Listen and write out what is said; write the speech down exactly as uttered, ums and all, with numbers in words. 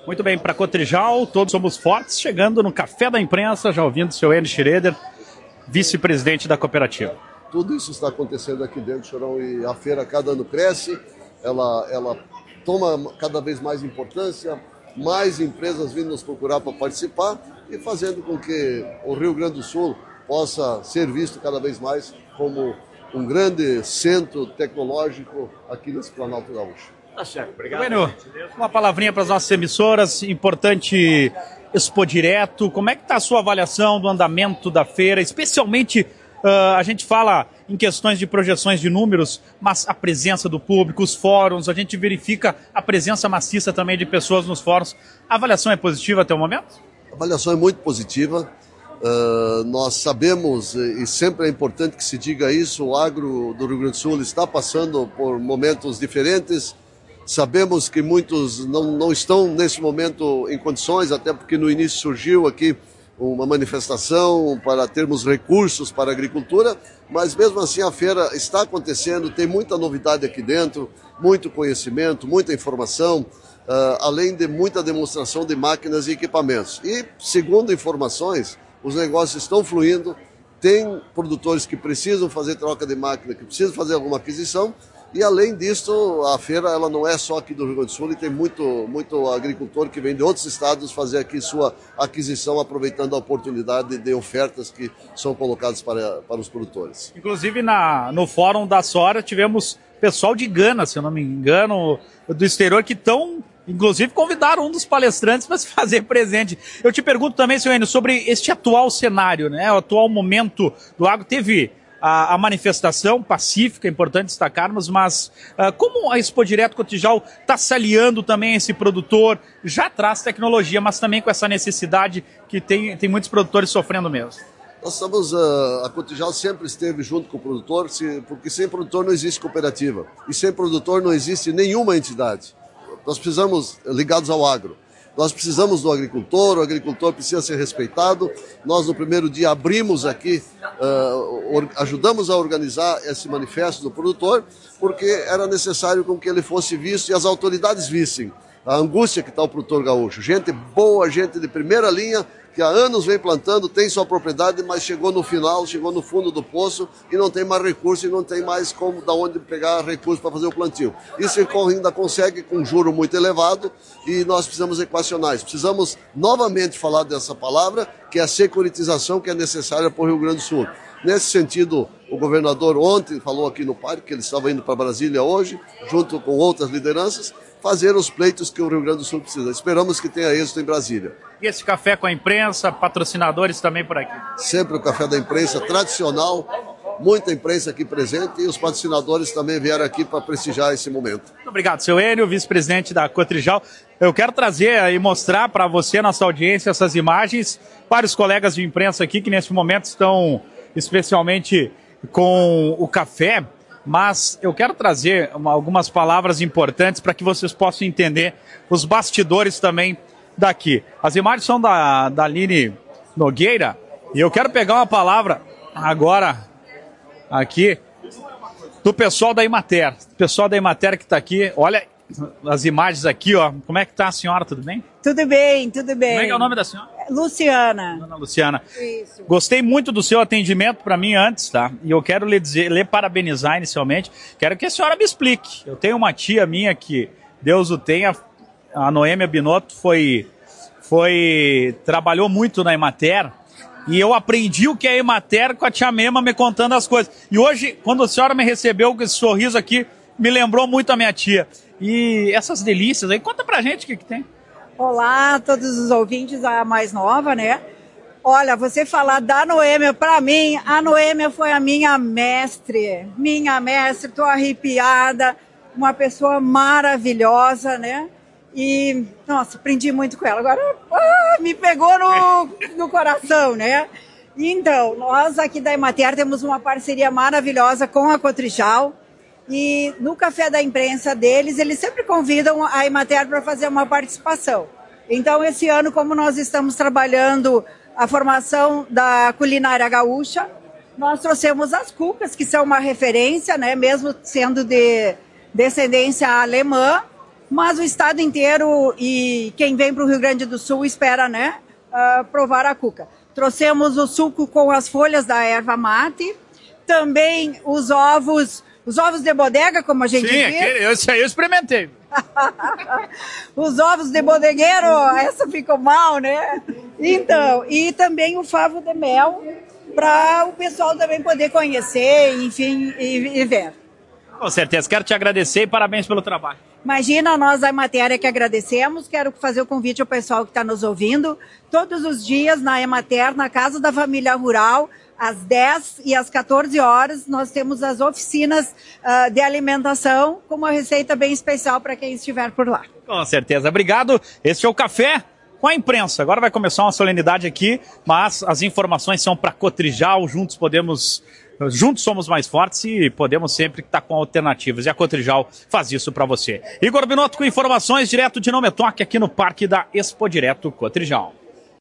Muito bem, para Cotrijal, todos somos fortes, chegando no Café da Imprensa, já ouvindo o seu Enio Schroeder, vice-presidente da cooperativa. Tudo isso está acontecendo aqui dentro, Chorão, e a feira cada ano cresce, ela, ela toma cada vez mais importância, mais empresas vindo nos procurar para participar e fazendo com que o Rio Grande do Sul possa ser visto cada vez mais como um grande centro tecnológico aqui nesse Planalto Gaúcho. Tá certo, obrigado. Bueno, uma palavrinha para as nossas emissoras, importante Expo Direto, como é que está a sua avaliação do andamento da feira, especialmente uh, a gente fala em questões de projeções de números, mas a presença do público, os fóruns, a gente verifica a presença maciça também de pessoas nos fóruns. A avaliação é positiva até o momento? A avaliação é muito positiva. Uh, nós sabemos, e sempre é importante que se diga isso, o agro do Rio Grande do Sul está passando por momentos diferentes. Sabemos que muitos não, não estão nesse momento em condições, até porque no início surgiu aqui uma manifestação para termos recursos para a agricultura, mas mesmo assim a feira está acontecendo, tem muita novidade aqui dentro, muito conhecimento, muita informação, uh, além de muita demonstração de máquinas e equipamentos. E, segundo informações, os negócios estão fluindo, tem produtores que precisam fazer troca de máquina, que precisam fazer alguma aquisição, e além disso, a feira ela não é só aqui do Rio Grande do Sul, e tem muito, muito agricultor que vem de outros estados fazer aqui sua aquisição, aproveitando a oportunidade de ofertas que são colocadas para, para os produtores. Inclusive na, no Fórum da Soja tivemos pessoal de Gana, se eu não me engano, do exterior, que estão, inclusive convidaram um dos palestrantes para se fazer presente. Eu te pergunto também, senhor Enio, sobre este atual cenário, né? O atual momento do agro. Teve A, a manifestação pacífica, é importante destacarmos, mas uh, como a Expo Direto Cotrijal está se aliando também a esse produtor, já traz tecnologia, mas também com essa necessidade que tem, tem muitos produtores sofrendo mesmo. Nós estamos, uh, a Cotrijal sempre esteve junto com o produtor, se, porque sem produtor não existe cooperativa, e sem produtor não existe nenhuma entidade. Nós precisamos ligados ao agro. Nós precisamos do agricultor, o agricultor precisa ser respeitado. Nós, no primeiro dia, abrimos aqui, uh, ajudamos a organizar esse manifesto do produtor, porque era necessário com que ele fosse visto e as autoridades vissem a angústia que está o produtor gaúcho. Gente boa, gente de primeira linha, que há anos vem plantando, tem sua propriedade, mas chegou no final, chegou no fundo do poço e não tem mais recurso e não tem mais como, da onde pegar recurso para fazer o plantio. Isso ainda consegue com um juro muito elevado e nós precisamos equacionar isso. Precisamos novamente falar dessa palavra, que é a securitização que é necessária para o Rio Grande do Sul. Nesse sentido, o governador ontem falou aqui no parque que ele estava indo para Brasília hoje, junto com outras lideranças, fazer os pleitos que o Rio Grande do Sul precisa. Esperamos que tenha êxito em Brasília. E esse café com a imprensa, patrocinadores também por aqui? Sempre o café da imprensa tradicional, muita imprensa aqui presente e os patrocinadores também vieram aqui para prestigiar esse momento. Muito obrigado, seu Enio, vice-presidente da Cotrijal. Eu quero trazer e mostrar para você, nossa audiência, essas imagens, para os colegas de imprensa aqui que nesse momento estão especialmente com o café, mas eu quero trazer uma, algumas palavras importantes para que vocês possam entender os bastidores também daqui. As imagens são da, da Aline Nogueira e eu quero pegar uma palavra agora aqui do pessoal da Emater. O pessoal da Emater que está aqui, olha as imagens aqui, ó. Como é que está a senhora, tudo bem? Tudo bem, tudo bem. Como é que é o nome da senhora? Luciana. Dona Luciana. Isso. Gostei muito do seu atendimento para mim antes, tá? E eu quero lhe dizer, lhe parabenizar inicialmente. Quero que a senhora me explique. Eu tenho uma tia minha que, Deus o tenha, a Noêmia Binotto, foi, foi, trabalhou muito na Emater. E eu aprendi o que é Emater com a tia Mema me contando as coisas. E hoje, quando a senhora me recebeu com esse sorriso aqui, me lembrou muito a minha tia. E essas delícias aí, conta pra gente o que que tem. Olá a todos os ouvintes, a mais nova, né? Olha, você falar da Noêmia, pra mim, a Noêmia foi a minha mestre. Minha mestre, tô arrepiada. Uma pessoa maravilhosa, né? E, nossa, aprendi muito com ela. Agora, ah, me pegou no, no coração, né? Então, nós aqui da Emater temos uma parceria maravilhosa com a Cotrijal. E no café da imprensa deles, eles sempre convidam a Emater para fazer uma participação. Então, esse ano, como nós estamos trabalhando a formação da culinária gaúcha, nós trouxemos as cucas, que são uma referência, né, mesmo sendo de descendência alemã, mas o estado inteiro e quem vem para o Rio Grande do Sul espera, né, uh, provar a cuca. Trouxemos o suco com as folhas da erva mate, também os ovos, os ovos de bodega, como a gente Sim, diz. Sim, esse aí eu experimentei. Os ovos de bodegueiro, essa ficou mal, né? Então, e também o favo de mel, para o pessoal também poder conhecer, enfim, e, e ver. Com certeza, quero te agradecer e parabéns pelo trabalho. Imagina, nós a Emater que agradecemos, quero fazer o convite ao pessoal que está nos ouvindo, todos os dias na Emater, na Casa da Família Rural, às dez e às quatorze horas, nós temos as oficinas uh, de alimentação com uma receita bem especial para quem estiver por lá. Com certeza, obrigado. Este é o Café com a Imprensa. Agora vai começar uma solenidade aqui, mas as informações são para Cotrijal, juntos podemos... Juntos somos mais fortes e podemos sempre estar com alternativas. E a Cotrijal faz isso para você. Igor Binotto com informações direto de Não Me Toque aqui no Parque da Expo Direto Cotrijal.